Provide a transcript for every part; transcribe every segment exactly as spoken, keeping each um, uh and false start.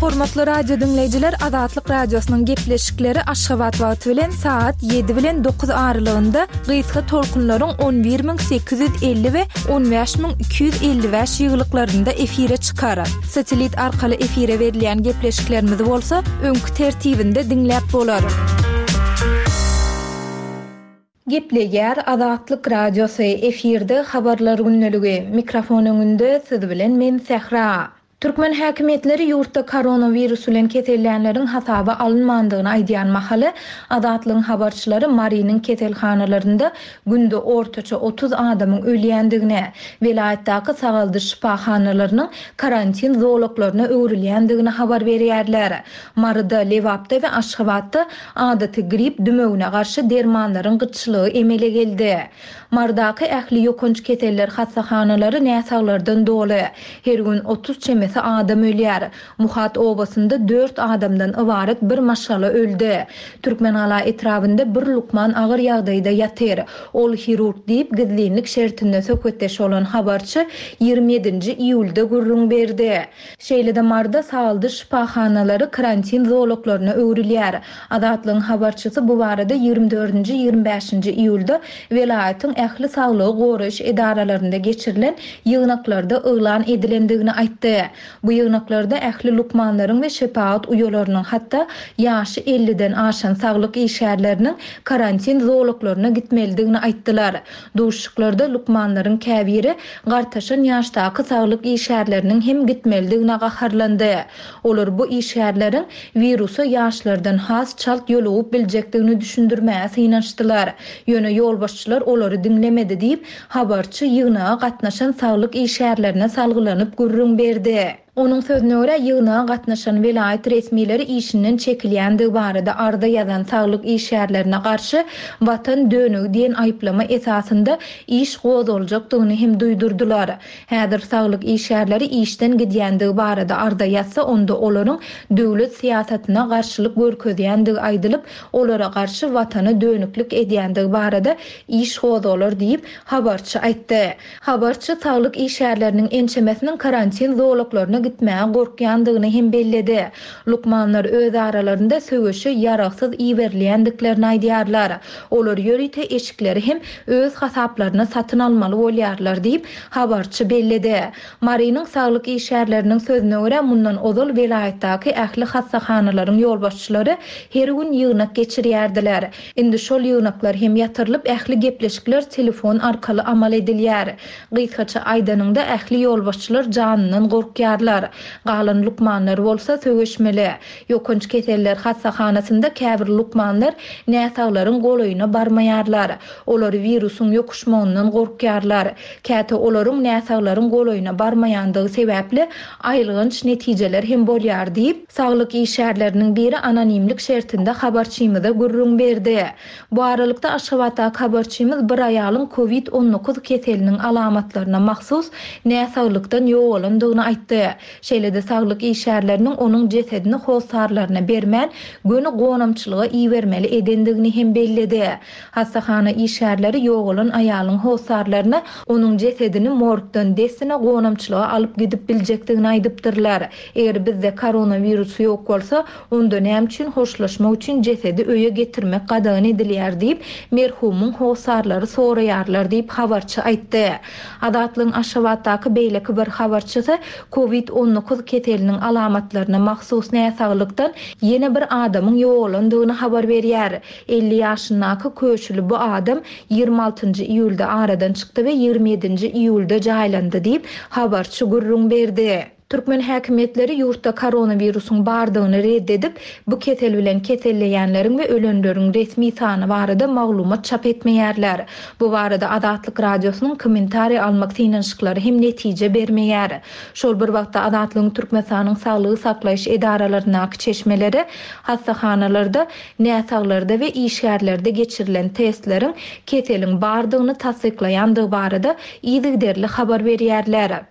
Hormatly radio dinleyijiler, Azatlyk radiosynyň gepleşikleri Aşgabat wagty bilen saat ýedi bilen dokuz aralygynda gysga tolkunlaryň on bir min sekiz ýüz elli we on beş min iki ýüz elli beş ýygylyklarynda efire çykarar. Satelit arkaly efire berilýän gepleşiklerimiz bolsa, öňkü tertibinde dinläp bolar. Gepleýär Azatlyk radiosy efirde habarlar günneligi. Mikrofon öňünde siz bilen men Sehra. Türkmen häkimetleri ýurtda koronavirus bilen kesellenlerin hasaby alınmandygyny aýdýan mahaly Azatlygyň habarçylary Marynyň keselhanalarynda günde ortaça otuz adamyň ölýändigine, vilayetdäki sagaldyş şifahanalarynyň karantin zolaklaryna öwrilýändigine habar berýärler. Maryda, Lewapda we Aşgabatda adaty grip dümegine garşy dermanlaryň gyçylygy emele geldi. Mardaky ähli ýokunç keseller hastahanalary näsaglardan doly. Her gün otuz çemesi adam ölýär. Muhat obasynda dört adamdan ibaret bir maşala öldü. Türkmenala etrafynda bir lukman agyr ýagdaýda ýatyr. Ol hirurg diýip gizlinlik şertinde söhbetdeş bolan habarçy ýygrimi ýedinji iýulda gurrun berdi. Şeýlede Marda sağaldy şifahanalary karantin zolaklaryna öwrilýär. Azatlygyň habarçysy bu barada ýygrimi dördünji ýygrimi beşinji iýulda welaýatyň ähli saglygy goraş edaralaryna geçirilen ýygnaklarda yglan edilendigini aýtdy. Bu ýygnaklarda ähli lukmanlaryň we şepaat uýalarynyň hatda ýaşy elliden aşan saglyk işgärleriniň karantin zolaklaryna gitmelidigini aýtdylar. Duşuklarda lukmanlaryň käbiri gartaşan ýaşdaky saglyk işgärleriniň hem gitmelidigine gaharlandy. Olar bu işgärleriň virusu ýaşlardan has çalt ýolup biljekdigini düşündirmäsi ýynançdylar. Ýöne ýolbaşçylar olary dinlemedi diýip habarçy ýygnaga gatnaşan saglyk işgärlerine salgylanyp gurrun berdi. Onun sözüne göre ýygnaga gatnaşan vilayet resmileri işinden çekilýändigi barada arda ýazan saglyk işgärlerine garşy watan dönügi diýen aýplama esasında iş gozuljakdygyny hem duýdurdular. Häzir saglyk işgärleri işden gidýändigi barada arda ýazsa, onda olaryň döwlet siýasatyna garşylyk görkezýändigi aýdylyp, olara garşy watany dönüklik edýändigi barada iş gozular diýip habarçy aýtdy. Habarçy saglyk işgärleriniň ençemesiniň karantin zolaklaryna gitmäge gorkýandygyny hem belledi. Lukmanlar öz aralarynda söwüşi ýaraksız iýerleýändiklerini aýdýarlar. Olar ýörite eşikleri hem öz hasaplaryna satyn almaly bolýarlar diýip habarçy belledi. Marynyň saglyk işgärleriniň sözüne görä mundan ozal vilayetdäki ähli hastahanalaryň ýolbaşçylary her gün ýygnak geçirýärdiler. Indi şol ýygnaklar hem ýatyrlyp ähli gepleşikler telefon arkaly amal edilýär. Gysgaça aýdanynda ähli ýolbaşçylar janynyň gorkýarlar. Galan lukmanlar bolsa söwüşmeli. Ýokunç keseller hastahanasynda käbir lukmanlar näsaglaryň golaýyna barmaýarlar. Olar virusyň ýokuşmagyndan gorkýarlar. Käte olaryň näsaglaryň golaýyna barmaýandygy sebäpli aýlygynç netijeler hem bolýar diýip saglyk işgärleriniň biri anonimlik şertinde habarçymyza gurrun berdi. Bu aralykda Aşgabatda habarçymyz bir aýalyň covid on dokuz keseliniň alamatlaryna mahsus näsaglykdan ýogalandygyny aýtdy. Şeýlede saglyk işgärleriniň onuň jesedini howsarlaryna bermän göni gonamçylyga iýermeli edendigini hem belledi. Hastahana işgärleri ýogalan aýalyň howsarlaryna onuň jesedini morgdan desine gonamçylyga alyp gidip biljekdigini aýdypdyrlar. Eger bizde koronavirus ýok bolsa, onda näme üçin hoşlaşmak üçin jesedi öýe getirmek gadagan edilýär diýip merhumyň howsarlary soraýarlar diýip habarçy aýtdy. Azatlygyň Aşgabatdaky beýleki bir habarçysy covid on dokuz keseliniň alamatlaryna mahsus näsaglykdan ýene bir adamyň ýogalandygyny habar berýär. elli ýaşyndaky köçüli bu adam ýygrimi altynjy iýulda aradan çykdy we ýygrimi ýedinji iýulda jaýlandy diýip habarçy gurrun berdi. Türkmen häkimetleri ýurtda koronavirusyň bardygyny reddedip, bu kesel bilen keselleýänleriň we ölenleriň resmi sany barada maglumat çap etmeýärler. Bu barada Azatlyk radiosynyň kommentariýa almak synanyşyklary hem netije bermeýär. Şol bir wagtda Azatlygyň Türkmenistanyň saglygy saklaýyş edaralarynyň çeşmeleri hastahanalarda, näsaglarda we işgärlerde geçirilen testleriň keseliň bardygyny tasdiklaýandygy barada ýygyderli habar berýärler.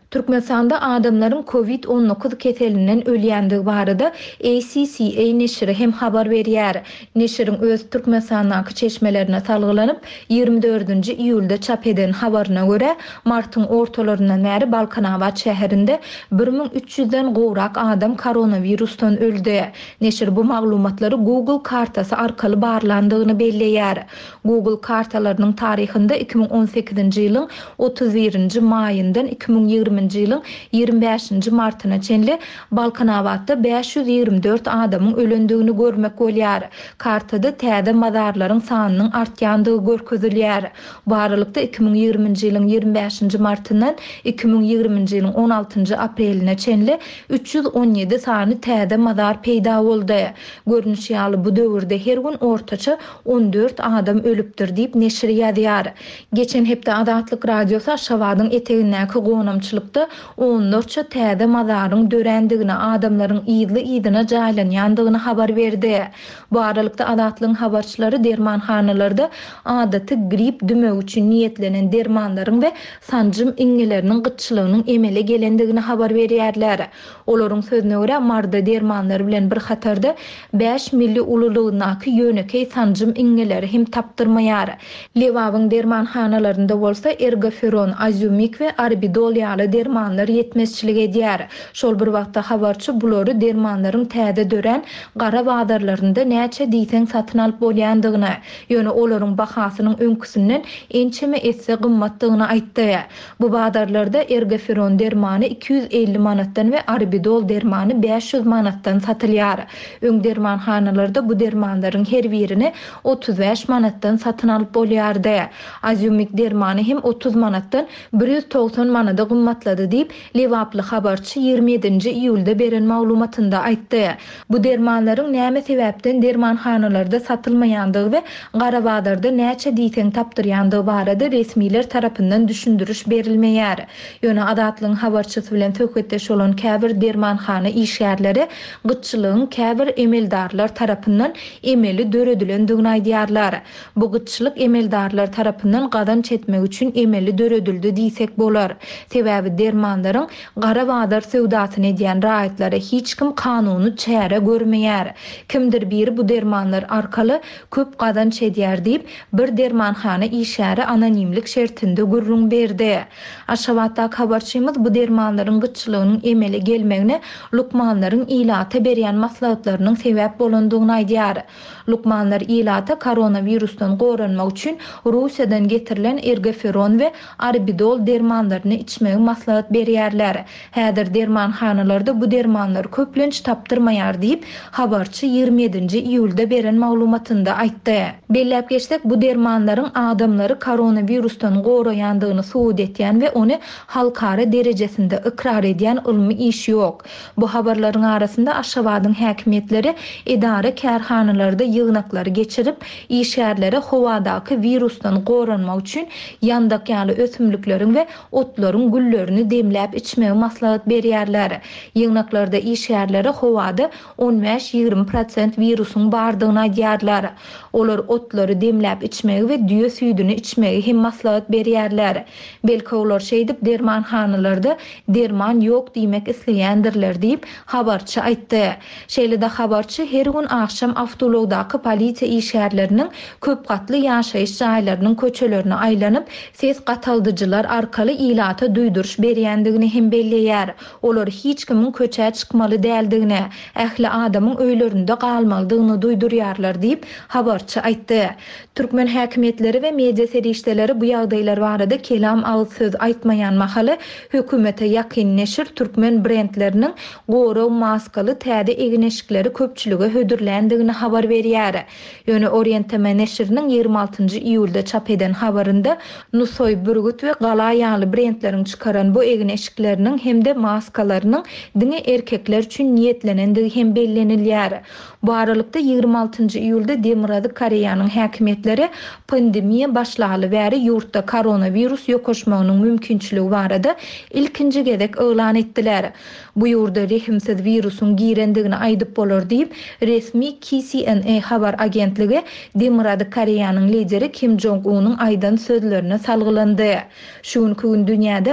Türkmenistanda adamların kovid on dokuz keselinden ölýändigi barada A C C A neşri hem habar berýär. Neşriň öz Türkmenistanyň çeşmelerine salgylanyp ýygrimi dördünji iýulda çap eden habaryna görä, martyň ortalaryndan bäri Balkanawat şäherinde bir miň üç ýüzden gowrak adam koronavirusdan öldü. Neşir bu maglumatlary Google kartasy arkaly barlandygyny belleýär. Google kartalarynyň taryhynda iki miň on sekizinji ýylyň otuz birinji maýyndan iki miň ýygrimiňji ýylyň ýygrimi beşinji martyna çenli Balkanawatda beş ýüz ýygrimi dört adamyň ölendigini görmek bolýar. Kartada täze mazarlaryň sanynyň artýandygy görkezilýär. Baralykda iki miň ýygrimiňji ýylyň ýygrimi beşinji martyndan iki miň ýygrimiňji ýylyň on altyncı apreline çenli üç ýüz on ýedi sany täze mazar peýda boldy. Görnüşi ýaly bu döwürde her gün ortaça on dört adam ölüpdir diýip neşir ýazýar. Geçen hepde Adatlyk radiosu Aşgabatyň etegindäki gonamçylykda on dörtçe täze mazaryň dörendigine, adamlaryň ýyly ýydına jaýlanýandygyny habar berdi. Bu aralykda Adatlyň habarçylary dermanhanalarda adaty grip dümek üçin niýetlenen dermanlaryň we sanjym iňňeleriniň gytçylygynyň emele gelendigini habar berýärler. Olaryň sözüne görä marda dermanlary bilen bir hatarda beş milli ululugynaky ýönekey sanjym iňňeleri hem tapdyrmaýar. Lewabyň dermanhanalarynda bolsa ergoferon, azumik we arbidol ýaly dermanlar ýetmezçilik edýär. Şol bir wagtda habarçy bulary dermanlaryň täze dören gara bazarlarynda näçe diýsen satyn alyp bolýandygyny, ýöne olaryň bahasynyň öňküsinden ençeme etse gymmatdygyny aýtdy. Bu bazarlarda ergoferon dermany iki ýüz elli manatdan we arbidol dermany beş ýüz manatdan satylýar. Öň dermanhanalarda bu dermanlaryň her birini otuz beş manatdan satyn alyp bolýardy. Azumik dermany hem otuz manatdan bir ýüz togson manada gymmatlady diýip Lewaply habarçy ýygrimi ýedinji iýulda beren maglumatynda aýtdy. Bu dermanlaryň näme sebäpden dermanhanalarda satylmaýandygy we gara bazarda näçe diýsen tapdyrýandygy barada resmiler tarapyndan düşündürüş berilmeýär. Ýöne Adatlyň habarçysy bilen töhfetdeş bolan käbir dermanhana işgärleri gytçylygyň käbir emeldarlar tarapyndan emeli döredilendigini aýdýarlar. Bu gytçylyk emeldarlar tarapyndan gadan çetmek üçin emeli döredildi diýsek bolar. Sebäbi dermanlaryň gara bazar söwdasyny edýän raýatlary hiç kim kanuny çäre görmeýär. Kimdir biri bu dermanlar arkaly köp gadan çedýär diýip bir dermanhana işgäri anonimlik şertinde gurrun berdi. Aşgabatda habarçymyz bu dermanlaryň gytçylygynyň emeli gelmegine lukmanlaryň ilata berýän maslahatlarynyň sebäp bolandygyny aýdýar. Lukmanlar ilata koronavirusdan goranmak üçin Russiýadan getirilen ergoferon we arbidol dermanlaryny içmegi maslahat berýärler. Häzir dermanhanalarda bu dermanlar köplenç tapdyrmaýar diýip habarçy ýygrimi ýedinji iýulda beren maglumatynda aýtdy. Belläp geçsek bu dermanlaryň adamlary koronavirusdan goraýandygyny suwd etýän we ony halkara derejesinde ikrar edýän ilmi iş ýok. Bu habarlaryň arasynda Aşgabatyň häkimetleri idara kärhanalarda ýygnaklary geçirip işgärlere howadaky virusdan goranmak üçin ýandak ýaly ösümlikleriň we otlaryň güllerini demläp içmegi maslahat berýärler. Ýygnaklarda işgärlere howada on beş ýygrimi prosent virusyň bardygyny aýdýarlar. Olar otlary demläp içmegi we düýe süýdüni içmegi hem maslahat berýärler. Belki olar şeýdip dermanhanalarda derman ýok diýmek isleýändirler diýip habarçy aýtdy. Şeýle-de habarçy her gün akşam awtologdaky polisiýa işgärleriniň köp gatly ýaşaýyş jaýlarynyň köçelerini aýlanyp ses gataldyjylar arkaly ilata duýduruş berýändigini hem belleýär. Olar hiç kimin köçe çykmaly däldigini, ähli adamyň öýlerinde galmalydygyny duýdurýarlar diýip habarçy aýtdy. Türkmen häkimetleri we media serişdeleri bu ýagdaýlar barada kelam agyz söz aýtmaýan mahaly hökümete ýakyn neşir türkmen brendleriniň goro maskaly täze egneşikleri köpçülüge hödürlendigini habar berýär. Ýöne Orienteme neşiriniň ýygrimi altynjy iýulda çap eden habarynda Nusoy Bürgüt we Gala ýaly brendleriň çykaran bu egneşikleriniň hemde maskalarynyň diňe erkekler üçin niýetlenendigi hem bellenilýär. Bu aralykda ýygrimi altynjy iýulda Demirady Koreýanyň häkimetleri pandemiýa başlaly bäri ýurtda koronavirus ýokaşmagynyň mümkinçiligi barada ilkinji gezek elan etdiler. Bu ýurda rehimsiz virusyň girendigini aýdyp bolar diýip resmi K C N A habar agentligi Demirady Koreýanyň lideri Kim Jong-unyň aýdan sözlerine salgylandy. Şu günkü gün dünýäde ada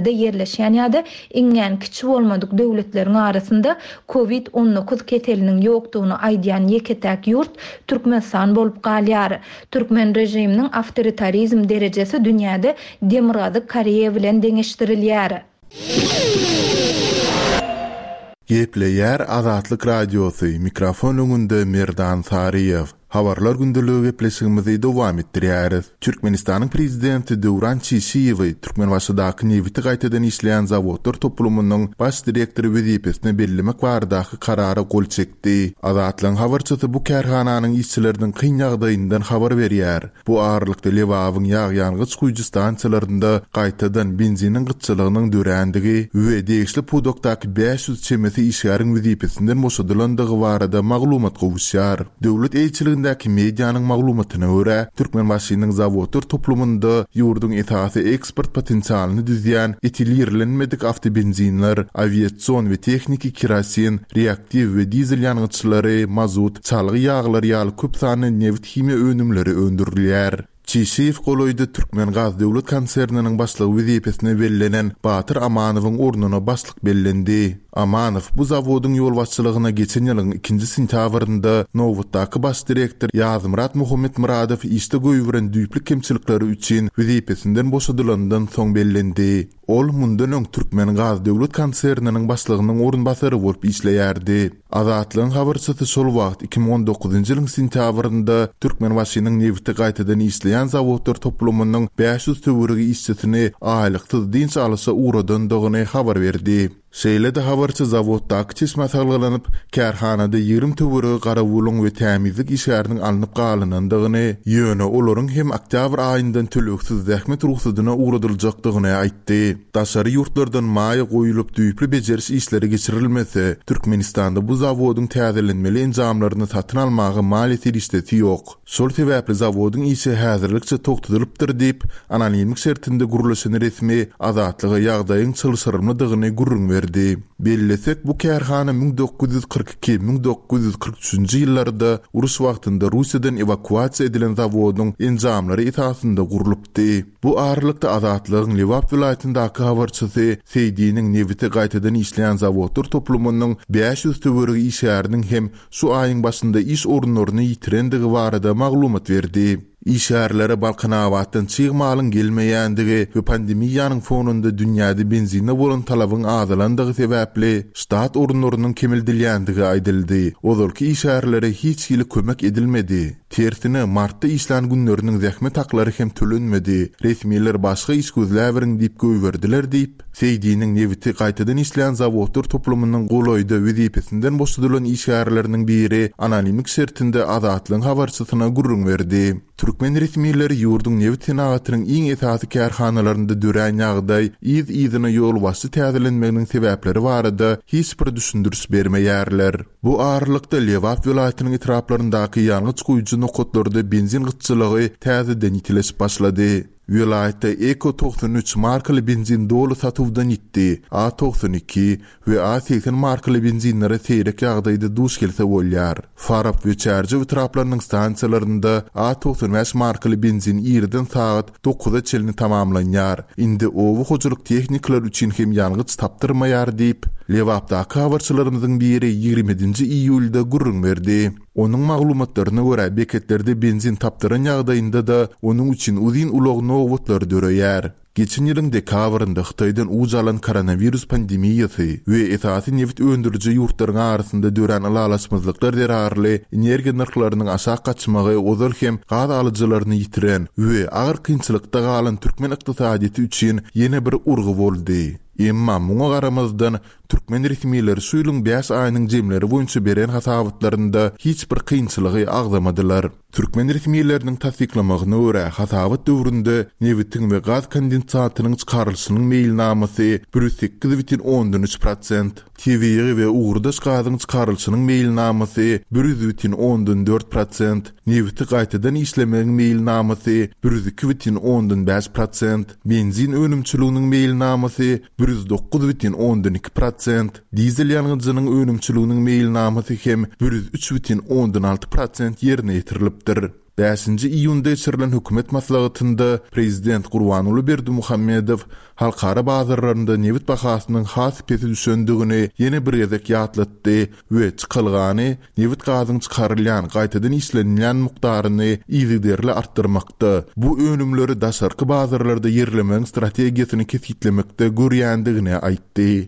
ýerde yerleşýän ýa-da iňňän kiçi bolmadyk döwletleriň arasynda covid on dokuz keteliniň ýokdugyny aýdýan ýeketäk ýurt Türkmenistan bolup galýar. Türkmen rejiminiň awtoritarizm derejesi dünýäde Demirgazyk Koreýa bilen deňeşdirilýär. Gepleýär Azatlyk Radiosu mikrofon öňünde Merdan Sariýew. Habarlar gündülüğü gepleşigimizi dowam etdirýäris. Türkmenistanyň prezidenti Dowran Çişiýew Türkmenbaşydaky Newiti gaýtadan işleýän zawodlar toplumynyň baş direktori wezipesine bellemek baradaky karara gol çekdi. Azatlyň habarçysy bu kärhananyň işçileriniň kyn ýagdaýyndan habar berýär. Bu ağırlykda Lewawyň ýag-ýangıç guýjy stansiýalarynda gaýtadan benzinin gytçylygynyň dörändigi we degişli podokdaky beş ýüz çemesi işgäriň wezipesinden boşadylandygy barada maglumat gowuşýar. Döwlet elçiliginde Däki medianyň maglumatyna görä, Türkmenbaşynyň zawodlar toplumynda ýurdun esasy eksport potensialyny düzýän etilirlenmedik awtobenzinler, aviatsion we tekniki kerosin, reaktiv we dizel ýangıçlary, mazut, çalgy ýaglar ýaly köp sany neft himiýa önümleri öndürilýär. Çişiýew goloýdy Türkmen Gaz Döwlet Konserniniň başlygy wezipesine bellenen Batyr Amanowyň ornuna başlyk bellendi. Amanow bu zawodyň ýol başçylygyna geçen ýylyň ikinji sentýabrynda Nowotdaky baş direktor Ýazymrat Muhammed Muradow işde göýüren düýplik kemçilikleri üçin wezipesinden boşadylandan soň bellendi. Ol mundan öň Türkmen Gaz Döwlet Konserniniň başlygynyň orunbasary bolup işleýärdi. Azatlyň habarçysy şol wagt iki bin on dokuzunjy ýylyň sentýabrynda Türkmenbaşynyň Newiti gaýtadan işleýän zawodlar toplumynyň beş ýüz töweregi işçisini aýlyksyz dinç alysy uradandygyny habar berdi. Şeýle de habarçy zawoddaky çeşme salgylanyp, kärhanada ýigrim töweregi garawulyň we tämizlik işgäriniň alınıp galynandygyny, ýöne olaryň hem oktyabr aýyndan töleksiz zähmet ruhsatyna uradyljakdygyny aýtdy. Daşary ýurtlardan maýa goýulyp düýpli bejeriş işleri geçirilmese, Türkmenistanda bu zawodyň täzelenmeli enjamlaryny satyn almagy maliýet işleti ýok. Şol sebäpli zawodyň işi häzirlikçe togtudylypdyr diýip, anonimlik şertinde guruluşyny resmi azatlygy ýagdaýyň çylşyrmydygyny gurrun berdi. Bellesek bu kärhana bin dokuz ýüz kırk iki - bin dokuz ýüz kırk üçinji ýyllarda urus wagtynda Russiýadan evakuasiýa edilen zawodyň enjamlary esasynda gurulupdy. Bu ağırlykda Azatlygyň Lewap vilayatindaky habarçysy Seýdiniň Newiti gaýtadan işleýän zawodlar toplumynyň beş ýüz töweregi işgäriniň hem şu aýyň başynda iş orunlaryny ýitirendigi barada maglumat berdi. İşärlere Balkanawatdan çygmalyň gelmeýändigi we pandemiýanyň fonunda dünýäde benzinne bolan talabyň azalandygy sebäpli ştat orunlarynyň kemildilýändigi aýdyldy. Ozalky işärlere hiç hili kömek edilmedi. Tersine martda işlän günleriniň zähmet haklary hem tölenmedi. Resmiler başga iş gözläbiriň diýip göýberdiler diýip Seýdiniň Newiti gaýtadan işleýän zawodlar toplumynyň goloýda wezipesinden boşadylan işgärleriniň biri anonimlik şertinde Azatlygyň habarçysyna gurrun berdi. Türkmen resmileri ýurdun Newiti nagatynyň iň esasy kärhanalarynda dören ýagdaý iz-izine ýol başy täzelenmeginiň sebäpleri barada hiç bir düşündürüş bermeýärler. Bu ağırlykda Lewap vilayatynyň etraplaryndaki ýalňyç guýjy nokatlarda benzin gytçylygy täzeden ýitileşip başlady. Vilayetde Eko doksan üç markaly benzin dolu satywdan gitdi. A doksan iki we A seksen markaly benzinlere seýrek ýagdaýda duş gelse bolýar. Farap we Çärje etraplarynyň stansiýalarynda A doksan beş markaly benzin ýerden saat dokuza çelini tamamlanýar. Indi owu hojuluk tehnikler üçin hem ýalňyç tapdyrmaýar diýip Lewapdaky habarçylarymyzyň biri ýigrimiji iýulda gurrun berdi. Onun maglumatlaryna görä beketlerde benzin tapdyran ýagdaýynda da onun üçin uzyn ulak nowotlar döreýär. Geçen ýylyň dekabrynda Hytaýdan ujalan koronavirus pandemiýasy we esasy neft öndüriji ýurtlaryň arasynda dören alalaşmazlyklar derarly energiýa narhlarynyň aşağı kaçmagy ozal hem gaz alyjylaryny ýitiren we agyr kynçylykda galan türkmen ykdysadyety üçin ýene bir urgy boldy. Emma muňa garamazdan Türkmen resmileri şu ýylyň beş aýynyň jemleri boýunça beren hasabatlarynda hiç bir kynçylygy agzamadylar. Türkmen resmileriniň tasdiklamagyna görä hasabat döwründe newitiň we gaz kondensatynyň çykarylşynyň meýilnamasy bir ýüz sekiz butun ondan üç prosent, T-V'yi we uğurdaş gazyň çykarylşynyň meýilnamasy bir ýüz butun ondan dört prosent, newiti gaýtadan işlemegiň meýilnamasy bir ýüz iki butun ondan beş prosent, benzin önümçiliginiň meýilnamasy bir ýüz dokuz butun ondan iki prosent, dizel ýangıjynyň önümçiliginiň meýilnamasy hem bir ýüz üç butun ondan alty prosent ýerine ýetirilipdir. beşinji iýunda geçirilen hökümet maslahatynda prezident Gurbanuly Berdimuhammedow halkara bazarlarynda newit bahasynyň has peti düşendigini ýene bir gezek ýatlatdy we çykylgany newit gazyň çykarylýan gaýtadan işlenýän mukdaryny ýygyderli artdyrmakda. Bu önümleri daşarky bazarlarda ýerlemeň strategiýasyny kesitlemekde görýändigini aýtdy.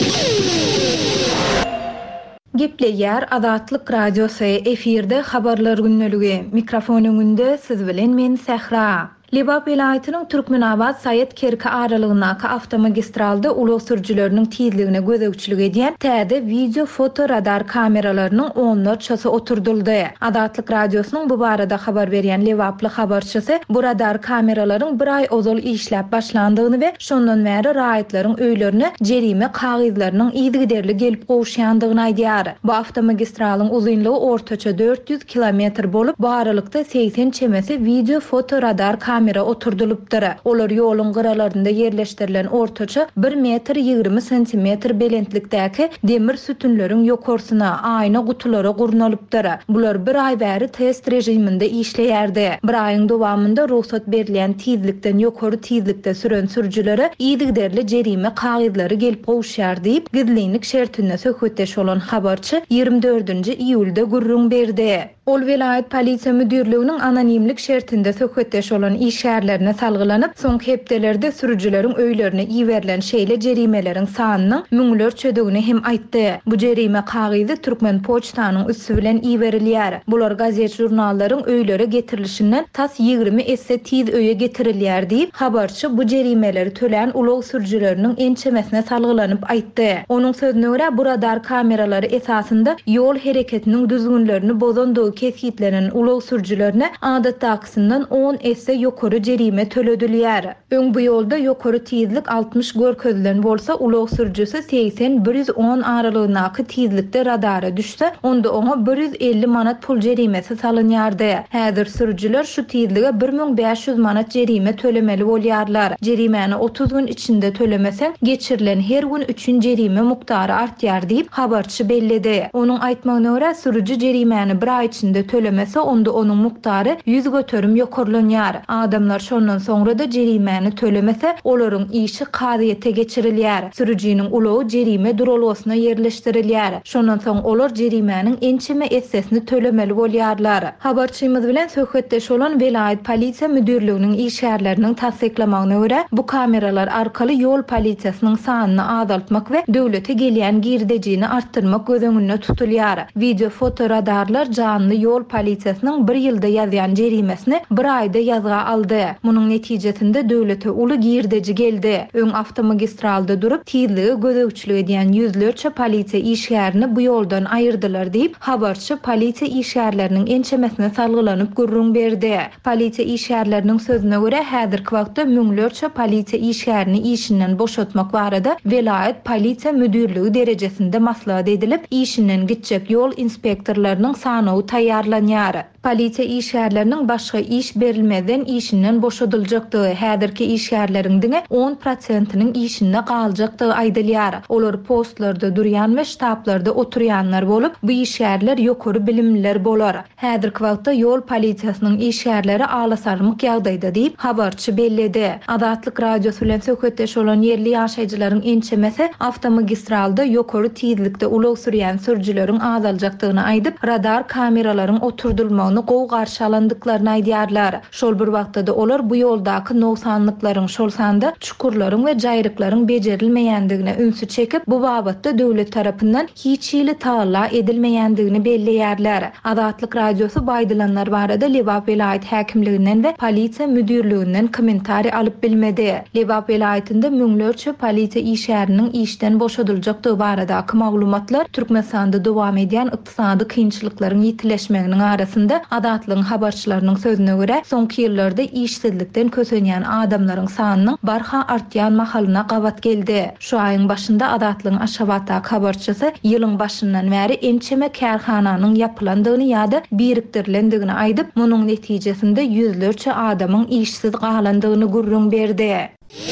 Gepleýär Azatlyk Radiosu efirde habarlar günneligi. Mikrofon öňünde siz bilen men Sehra. Lebap vilayatynyň Türkmenabad Sayet Kerki aralygynaky awtomagistralda uly sürüjüleriniň tizligine gözegçilik edýän täze video foto radar kameralarynyň onlarçasy oturduldy. Azatlyk Radiosynyň bu barada habar berýän Lebaply habarçysy bu radar kameralaryň bir ay ozal işläp başlandygyny we şondan bäri raýatlaryň öýlerine jerime kagyzlarynyň ýygyderli gelip gowşýandygyny aýdýar. Bu awtomagistralaryň uzunlygy ortaça dört yüz kilometr bolup, bu aralykda seksen çemesi video foto radar kamera oturdulupdyr. Olar ýoluň gyralarynda ýerleşdirilen ortaça bir metr ýigirme santimetr belentlikdäki demir sütünleriň ýokarsyna aýna gutulara gurnalypdyr. Bular bir ay bäri test rejiminde işleýärdi. Bir aýyň dowamında ruhsat berilen tizlikden ýokary tizlikde süren sürüjülere ýygyderli jerime kagyzlary gelip gowşýar diýip gizlilik şertine söhbetdeş bolan habarçy ýygrimi dördünji iýulda gurrun berdi. Ol vilayet polisiýa müdürliginiň anonimlik şertinde söhbetdeş bolan işgärlerine salgylanyp, soňky hepdelerde sürüjüleriň öýlerine iýerilen şeýle jerimelerin sanynyň müňler çödegini hem aýtdy. Bu jerime kagyzy Türkmen poçtanyň üssü bilen iýerilýär. Bular gazet jurnallaryň öýlere getirilişinden tas ýygrimi esse tiz öýe getirilýär diýip habarçy bu jerimeleri tölen ulug sürüjüleriniň ençemesine salgylanyp aýtdy. Onuň sözüne görä bu radar kameralary esasında ýol hereketiniň düzgünlerini bozandygy keskitlenen ulug sürüjülerine adatdakysyndan on esse ýokary jerime töledilýär. Öň bu ýolda ýokary tizlik altmış görkezlen bolsa, ulug sürüjüsi seksen bir yüz on aralygynaky tizlikde radara düşse, onda oňa bir yüz elli manat pul jerimesi salynýardy. Häzir sürüjüler şu tizlige bir miň beş yüz manat jerime tölemeli bolýarlar. Jerimeni otuz gün içinde tölemeseň, geçirilen her gün üçün jerime muktary artýar diýip habarçy belledi. Onuň aýtmagyna görä, sürüjü jerimeni bir ay içinde tölemese, onda onuň muktary yüz göterim ýokarlanýar. Adamlar şondan soňra da jerimeni tölemese, olaryň işi kadyýete geçirilýär. Sürüjiniň ulogy jerime durulgysyna ýerleşdirilýär. Şondan soň olar jerimeniň ençeme essesini tölemeli bolýarlar. Habarçymyz bilen söhbetdeş bolan vilayet polisiýa müdürliginiň işgärleriniň tasdiklamagyna görä, bu kameralar arkaly ýol polisiýasynyň sanyny azaltmak we döwlete gelýän girdejini artdyrmak gözüňünde tutulýar. Video foto radarlar canly ýol polisiýasynyň bir ýylda ýazýan jerimesini bir aýda ýazga aldy. Munyň netijesinde döwlete uly girdeji geldi. Öň awtomagistralda durup tizligi gözegçilik edýän ýüzlerçe polisiýa işgärini bu ýoldan aýyrdylar diýip habarçy polisiýa işgärleriniň ençemesine salgylanyp gurrun berdi. Polisiýa işgärleriniň sözüne görä, häzirki wagtda müňlerçe polisiýa işgärini işinden boşatmak barada vilayet polisiýa müdürligi derejesinde maslahat edilip, işinden gitjek ýol inspektorlarynyň sanawy taýýarlanýar. Polisiýa işgärleriniň başga iş berilmeden işinden boşadyljakdygy, häzirki işgärleriň diňe on prosentiniň işinde galjakdygy aýdylýar. Olar postlarda durýan we ştablarda oturýanlar bolup, bu işgärler ýokary bilimliler bolar. Häzirki wagtda ýol polisiýasynyň işgärleri alasarlyk ýagdaýda diýip habarçy belledi. Azatlyk Radiosu bilen söhbetdeş bolan ýerli ýaşaýjylaryň ençemesi awtomagistralda ýokary tizlikde ulug sürýän sürüjüleriň azaljakdygyny aýdyp, radar kameralaryň oturdulmagyny gowy garşy alandyklaryny aýdýarlar. Şol bir wagtda da olar bu ýoldaky noksanlyklaryň şol sanda çukurlaryň we jaýryklaryň bejerilmeýändigine ünsü çekip, bu babatda döwlet tarapyndan hiç ýyly taýla edilmeýändigini belleýärler. Azatlyk Radiosu baýdylanlar barada Lebap vilayet häkimliginden we polisiýa müdürliginden kommentari alyp bilmedi. Lebap vilayetinde müňlerçe polisiýa işgäriniň işden boşadyljakdygy baradaky maglumatlar Türkmenistanda dowam edýän ykdysady kynçylyklaryň ýitileşmeginiň arasynda Azatlygyň habarçylarynyň sözüne görä, soňky ýyllarda işsizlikden kösenýän adamlaryň sanynyň barha artýan mahalyna gabat geldi. Şu aýyň başynda Azatlygyň Aşgabatda habarçysy ýylyň başyndan bäri ençeme kärhananyň ýapylandygyny ýa-da birikdirilendigini aýdyp, munyň netijesinde ýüzlerçe adamyň işsiz galandygyny gurrun berdi.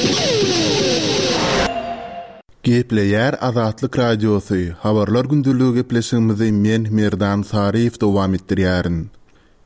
Gepleýär Azatlyk Radiosu. Habarlar gündüligi gepleşigimizi men Merdan Sariýew dowam etdirýärin.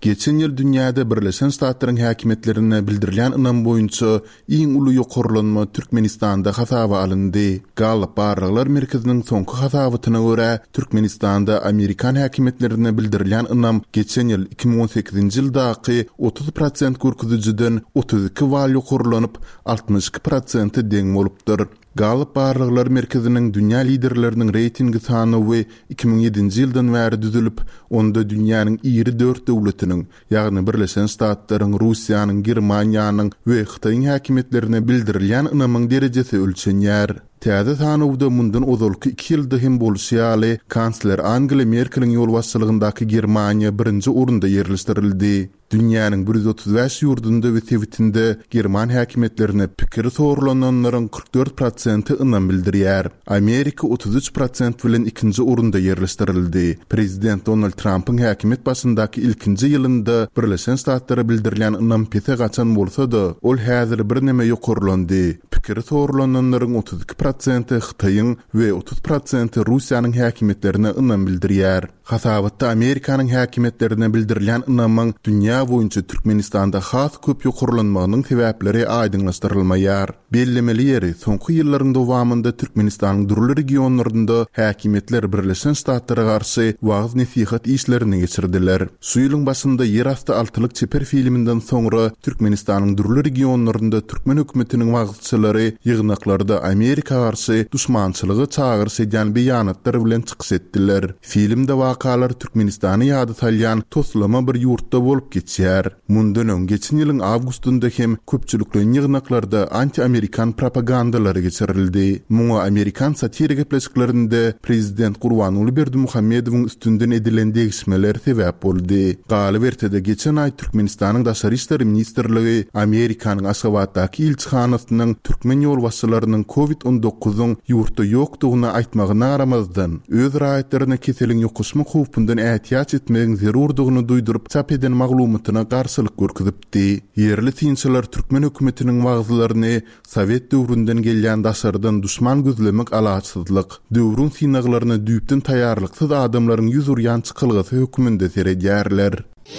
Geçen yıl dünyada Birleşen Ştatlaryň häkimetlerine bildirilen ynam boýunça iň uly ýokurlanma Türkmenistanda hasaba alındy. Gallup Barraglar Merkeziniň soňky hasabatyna görä, Türkmenistanda Amerikan häkimetlerine bildirilen ynam geçen yıl iki bin on sekizinji ýyldaky otuz prosent gürküzüjiden otuz iki bal ýokurlanyp altmış iki prosent deň bolupdyr. Gallup Barraglar Merkeziniň dünýä liderleriniň reytingi sany we iki bin yedinji ýyldan bäri düzülip, onda dünýäniň ýigri dört döwletiniň, ýagny Birleşen Ştatlaryň, Russiýanyň, Germaniýanyň we Hytaýyň häkimetlerine bildirilen ynamyň derejesi ölçenýär. Täze sanawda mundan ozalky iki ýylda hem bolşýaly kansler Angela Merkeliň ýol başçylygyndaky Germaniýa birinji orunda ýerleşdirildi. Dünýäniň bir yüz otuz beş ýurdunda we Twitterinde German häkimetlerine pikir sorulananlaryň kırk dört prosenti ynam bildirýär. Amerika otuz üç prosent bilen ikinji orunda ýerleşdirildi. Prezident Donald Trump'yň häkimet başyndaky ilkinji ýylynda Birleşen Ştatlary bildirilen ynam pete gaçan bolsa-da, ol häzir bir näme ýokurlandy. Pikir sorulananlaryň otuz iki prosenti Hytaýyň we otuz prosenti Russiýanyň häkimetlerine ynam bildirýär. Hasabatda Amerikanyň häkimetlerine bildirilen ynamyň dünýä boýunça Türkmenistanda has köp ýokurlanmagynyň sebäpleri aýdyňlaşdyrylmaýar. Bellemeli ýeri soňky ýyllaryň dowamında Türkmenistanyň durly regionlarynda häkimetler Birleşen Ştatlara garşy wagz nesihat işlerini geçirdiler. Şu ýylyň başynda Ýerasty altylyk çeper filminden soňra Türkmenistanyň durly regionlarynda türkmen hökümetiniň wagzçylary ýygnaklarda Amerika garşy duşmançylygy çağırsy edýän beýanatlar bilen çykyş etdiler. Filmde wakalar Türkmenistany ýady salýan toslama bir ýurtda bolup geçýär. Mundan öň geçen ýylyň awgustunda hem köpçülikliň ýygnaklarda anti-Amerikan propagandalary geçirildi. Muňa Amerikan satirik gepleşiklerinde Prezident Gurbanuly Berdimuhammedowyň üstünden edilen degişmeler sebäp boldy. Galy bertede geçen ay Türkmenistanyň Daşary işler ministrligi Amerikanyň Aşgabatdaky ilçihanasynyň türkmen ýol başçylarynyň covid on dokuzyň ýurtda ýokdugyna aýtmagyna garamazdan öz raýatlaryna keseliň ýokuşma howpundan ähtiýat etmegiň zerurdygyny duýduryp çap eden maglumatyna garşylyk görkezipdi. Yerli tinçiler türkmen hökümetiniň wagzlaryny Sowet döwründen gelýän daşardan duşman gözlemek alaçsyzlyk, döwrüň synaglaryny düýpden taýýarlyksyz adamlaryň ýüz urýan çykylgyzy höküminde seredýärler.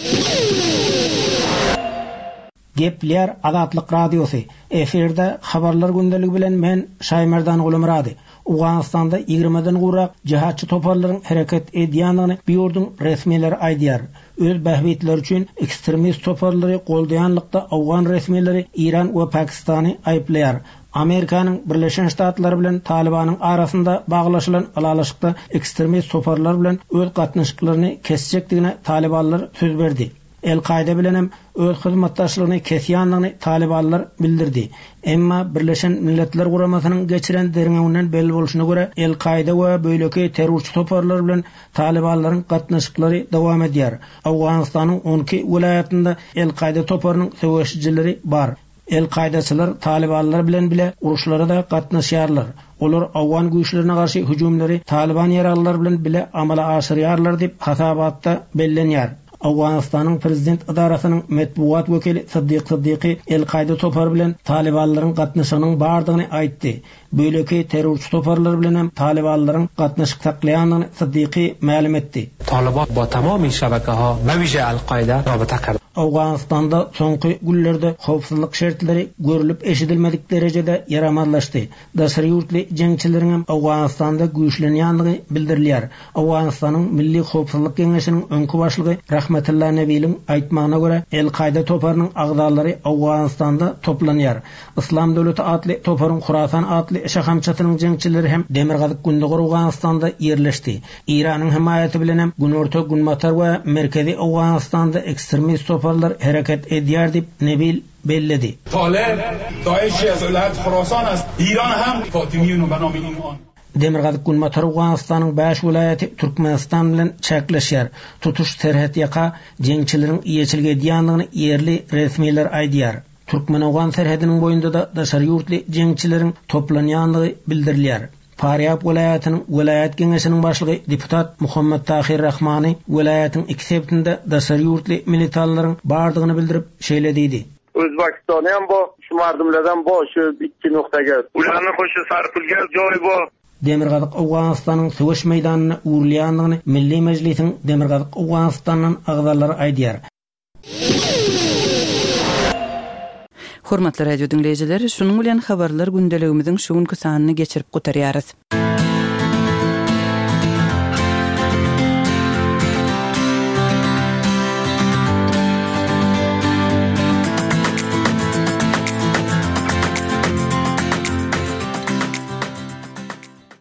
Gepler Azatlyk Radiosu. Eferde habarlar gündeligi bilen men Şaýmerdan Gulumrady. Uganistanda ýigrimeden gurak jihatçy toparlaryň hereket edýändigini biýordun resmiýetleri aýdýar. Öz bähbetleri üçin ekstremist toparlary goldaýanlykda Awgan resmiýetleri İran we Pakistany aýplaýar. Amerikanyň Birleşen Ştatlary bilen Talibanyň arasynda baglaşylan alalaşykda ekstremist toparlar bilen öz gatnaşyklaryny kesjekdigine Talibanlar söz berdi. El-Qaida bilen hem öz hyzmatdaşlygyny kesýändigini Talibanlar bildirdi. Emma Birleşen Milletler Guramasynyň geçiren derňeginden belli bolşuna görä El-Qaida we böýleki terrorçy toparlar bilen Talibanlaryň gatnaşyklary dowam edýär. Awganistanyň on iki vilayatynda El-Qaida toparynyň söwüşçileri bar. El-Qaidaçylar Talibanlar bilen bile uruşlara da gatnaşýarlar. Olar Awgan güýçlerine garşy hüjümleri Taliban ýaralylary bilen bile amala aşyrýarlar diýip hasabatda bellenýär. Awganistanyň prezident idarasynyň medbuat wekili Siddiq Siddiqi El-Qaida topar bilen Talibanlaryň gatnaşygynyň bardygyny aýtdy. Böýleki terrorçy toparlar bilen hem Talibanlaryň gatnaşyk taklaýanyny Siddiqi ma'lum etdi. Taliban ba tamamy şebekaha we wije El-Qaida rabita kardy. Awganistanda soňky günlerde howpsuzlyk şertleri görülüp eşidilmedik derejede yaramazlaşdy. Daşary ýurtly jeňçileriň Awganistanda güýçlenýändigi bildirilýär. Awganistanyň Milli Howpsuzlyk Geňeşiniň öňkü başlygy Rahmetullah Nebiýiň aýtmagyna görä, El-Qaida toparynyň agdalary Awganistanda toplanýar. Islam döwleti atly toparyň Hurasan atly şahamçatynyň jeňçileri hem Demirgazyk gündäki Awganistanda ýerleşdi. Iranyň himayaty bilen hem Günorta Günmatar we Merkezi Awganistanda ekstremist toparlar hereket edýär diýip Nebil belledi. Talib Daesh ýazylat Hurasan ast. İran hem Fatimiýin we namy iman. Demirgazyk Günmatar Awganistanyň beş vilayaty Türkmenistan bilen çäkleşýär. Tutuş terhet ýaka jeňçileriň ýeçilge edýändigini ýerli resmiýetler aýdýar. Türkmen-Awgan serhediniň boýunda da daşary ýurtly jeňçileriň toplanýandygy bildirilýär. Faryab vilayatynyň vilayat geňeşiniň başlygy deputat Muhammed Tahir Rahmany vilayatyň iki sebitinde daşary ýurtly militanlaryň bardygyny bildirip şeýlediydi. Özbekistanyň bu şu mardumlardan bu şu iki noktaga ulanyň hoşy sarpylgan joy bu. Demirgazyk Awganistanyň söwüş meýdanyny urlaýandygyny Milli Mejlisiň Demirgazyk Awganistanyň agdalary aýdýar. Hormatly radio dinleyijiler, şunuň bilen habarlar gündeligimiziň şugunky sanyny geçirip gutarýarys.